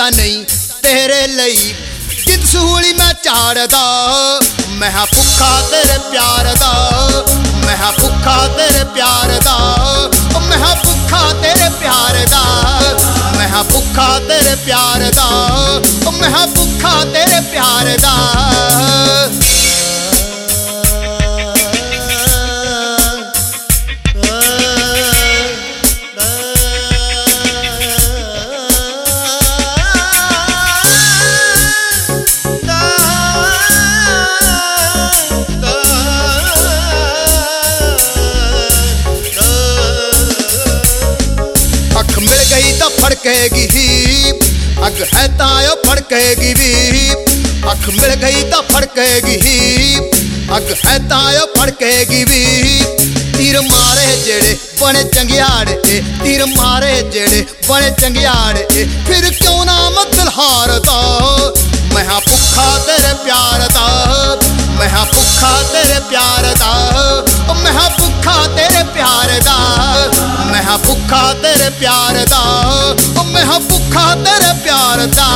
रहता नहीं तेरे ਲਈ जिद सूली मैं झाड़दा मैं हां भुखा तेरे प्यार दा मैं हां भुखा तेरे प्यार दा मैं हां भुखा तेरे प्यार दा मैं हां भुखा तेरे प्यार दा मैं हां भुखा तेरे प्यार दा फड़केगी ही अग है तायो फड़केगी भी अख मिल गई तो फड़केगी ही अग है तायो फड़केगी भी तीर मारे जेड़े बने चंगियाड़ तीर मारे जेड़े बने चंगियाड़ फिर क्यों ना मतलब हार दो मैं हां भुखा तेरे प्यार दा मैं हां भुखा तेरे प्यार दा मैं हां भुखा तेरे प्यार दा मैं हां भुखा तेरे प्यार दा मैं हां भुखा तेरे प्यार दा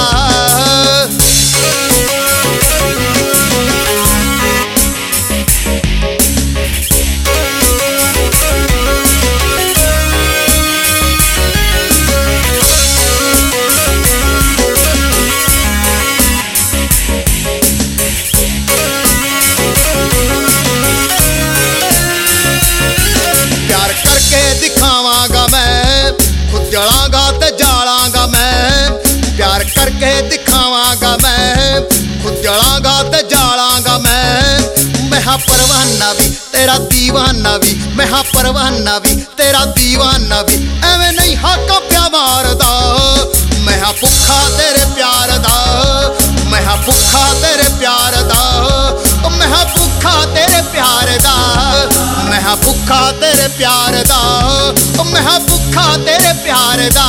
दिखावांगा मैं खुद जलांगा ते जालांगा मैं प्यार करके दिखावांगा मैं खुद जलांगा ते जालांगा मैं हां परवाना भी तेरा दीवाना भी मैं हां परवाना भी तेरा दीवाना भी एवें नहीं हाका प्या मारदा मैं हां भुखा तेरे प्यार दा मैं हां भुखा तेरे प्यार दा मैं हां भुखा तेरे प्यार दा मैं हां भुखा तेरे प्यार दा मैं हां भुखा तेरे प्यार दा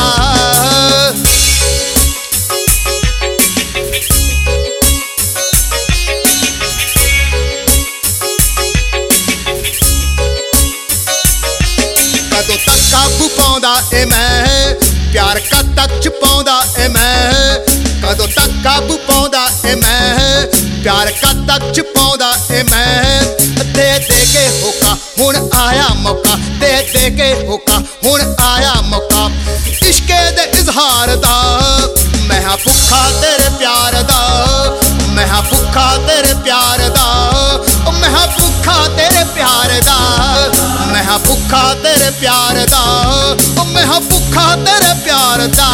कदों तक काबू पाउंदा ए मैं प्यार का तक छुपाउंदा ए मैं कदों तक काबू पाउंदा ए मैं प्यार का तक छुपाउंदा ए मैं दे दे के होका हुण आया मौका दे दे के होका हुण आया मौका इश्के दे इजहार दा मैं हां भुखा तेरे प्यार दा मैं हां भुखा तेरे प्यार दा मैं हां भुखा तेरे प्यार दा मैं हां भुखा तेरे प्यार दा मैं हां भुखा तेरे प्यार दा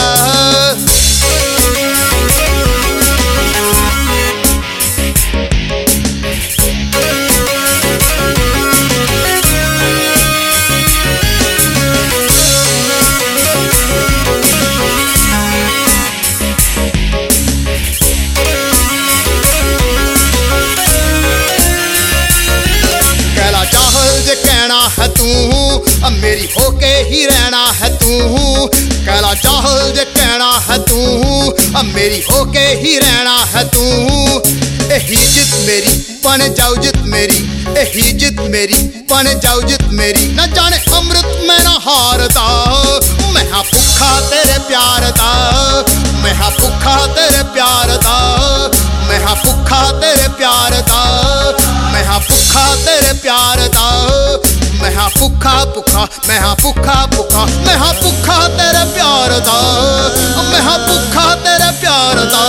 कहना है तू मेरी होके ही रहना है तू कहला चाहल जे कहना है तू मेरी होके ही रहना है तू यही जिद मेरी बन जाओ जिद मेरी यही जिद मेरी बन जाओ जिद मेरी न जाने अमृत मैं ना हारदा मैं हां भुखा तेरे प्यार दा मैं हां भुखा तेरे प्यार दा मैं हां भुखा तेरे प्यार दा मैं हां भुखा तेरे प्यार दा मैं हां भुखा भुखा मैं हां भुखा भुखा मैं हां भुखा तेरे प्यार दा मैं हां भुखा तेरे प्यार दा